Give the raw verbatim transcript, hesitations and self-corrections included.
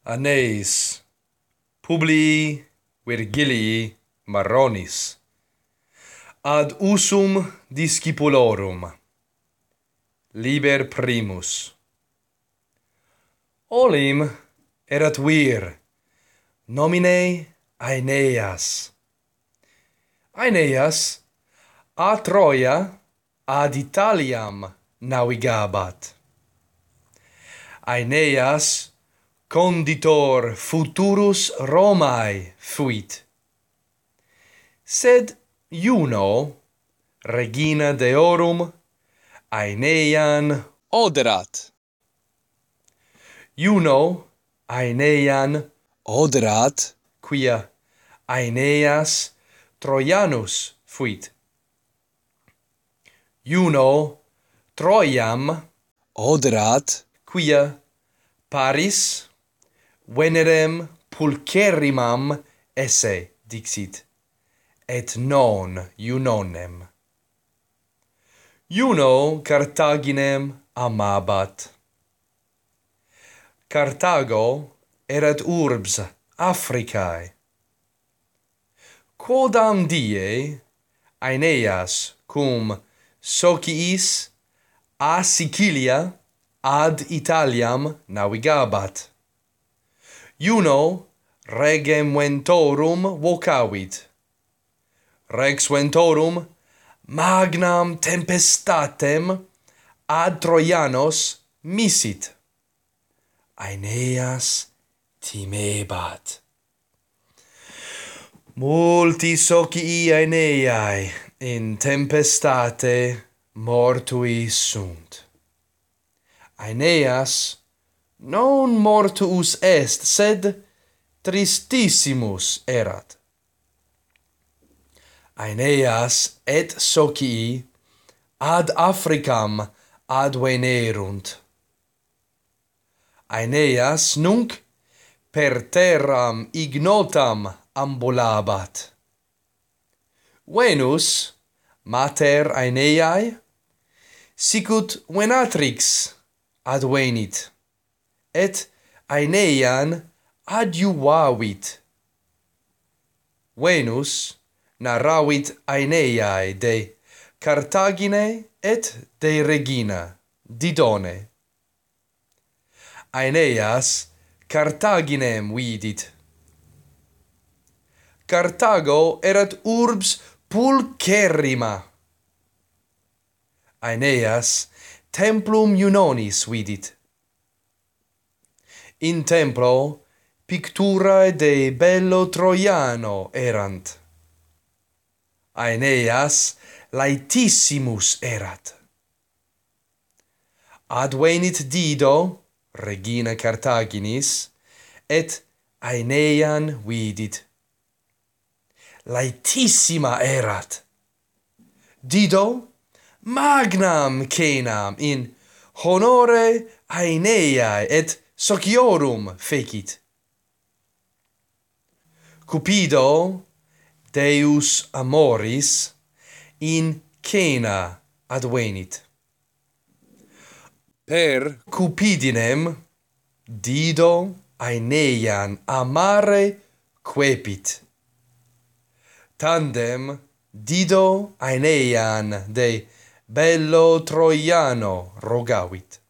Anneis Publii Virgilii Maronis ad usum discipulorum liber primus olim erat vir nomine Aeneas. Aeneas a Troia ad Italiam navigabat. Aeneas conditor futurus Romae fuit. Sed Juno, regina deorum, Aenean oderat. Juno Aenean oderat, quia Aeneas Troianus fuit. Juno Troiam oderat, quia Paris Venerem pulcherrimam esse dixit, et non Junonem. Juno Carthaginem amabat. Carthago erat urbs Africae. Quodam die Aeneas cum sociis a Sicilia ad Italiam navigabat. Juno regem ventorum vocavit. Rex ventorum magnam tempestatem ad Troianos missit. Aeneas timebat. Multi socii Aeneae in tempestate mortui sunt. Aeneas non mortuus est, sed tristissimus erat. Aeneas et socii ad Africam advenerunt. Aeneas nunc per terram ignotam ambulabat. Venus, mater Aeneae, sicut venatrix advenit, et Aenean adjuvavit. Venus narravit Aeneae de Carthagine et de regina Didone. Aeneas Carthaginem vidit. Carthago erat urbs pulcherrima. Aeneas templum Junonis vidit. In templo picturae de bello Troiano erant. Aeneas laetissimus erat. Advenit Dido, regina Carthaginis, et Aenean vidit. Laetissima erat. Dido magnam cenam in honore Aeneae et sociorum fecit. Cupido, deus amoris, in cena advenit. Per Cupidinem Dido Aenean amare quiepit. Tandem Dido Aenean de bello Troiano rogavit.